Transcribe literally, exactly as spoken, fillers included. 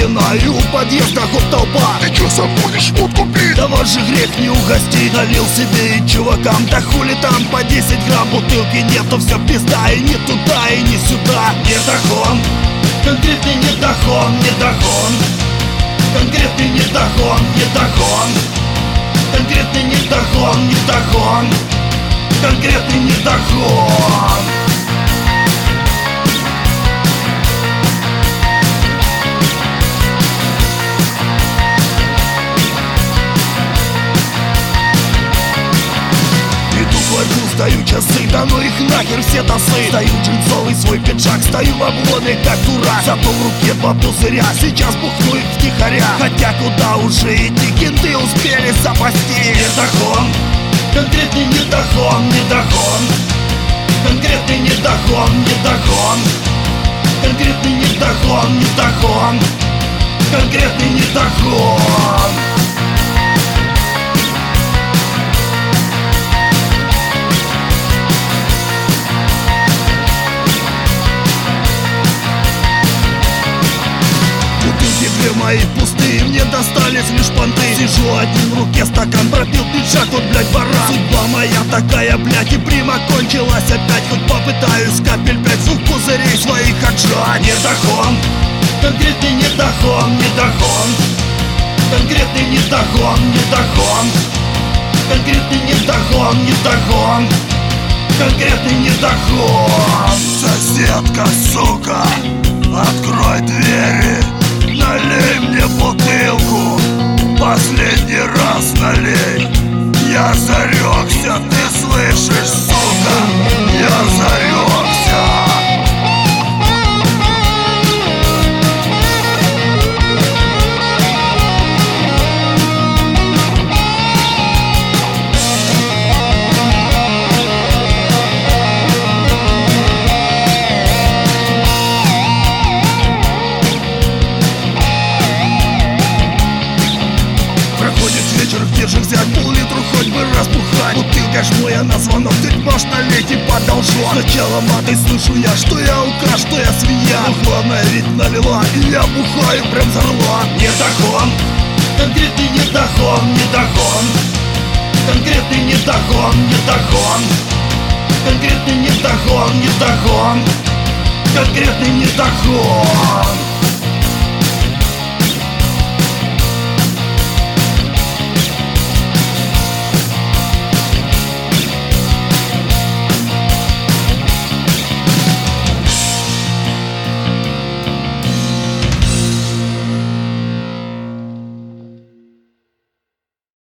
стена и у подъезда хоть толпа. Ты чё забудешь водку пить? Да вот же грех не угостить. Налил себе и чувакам, да хули там по десять грамм. Бутылки нету, все пизда, и не туда, и не сюда. Не дохон, конкретный не дохон, не дохон. Конкретный не дохон, не дохон. Конкретный не дохон, не дохон. Конкретный не дохон. Стою часы, да ну их нахер все тасы. Стою джинсовый свой пиджак, стою в обломе как дурак. Зато в руке два пузыря, сейчас бухну их втихаря. Хотя куда уже идти, кенты успели запасти. Не дохон, конкретный не дохон, не дохон. Конкретный не дохон, не дохон. Конкретный не дохон, не дохон. Конкретный не дохон. Мои пустые, мне достались лишь понты. Сижу один в руке, стакан пропил, пиджак, вот, блядь, баран. Судьба моя такая, блядь, и прима кончилась опять. Хоть попытаюсь капель пять двух пузырей своих отжать. Не дохон, конкретный не дохон, не дохон. Конкретный не дохон, не дохон. Конкретный не дохон, не дохон. Конкретный не дохон. Соседка, сука, открой двери. Налей мне бутылку, последний раз налей. Я зарекся, ты слышишь, сука, я зарекся. Держи взять пол-литру, хоть бы разбухать. Бутылка ж моя на звонок, ты можешь налить и подолжу. Сначала матой слышу я, что я алкаш, что я свинья. Но главное ведь налила, и я бухаю прям за рла. Не дохон, конкретный не дохон, не дохон. Конкретный не дохон, не дохон. Конкретный не дохон, не дохон. Конкретный не дохон.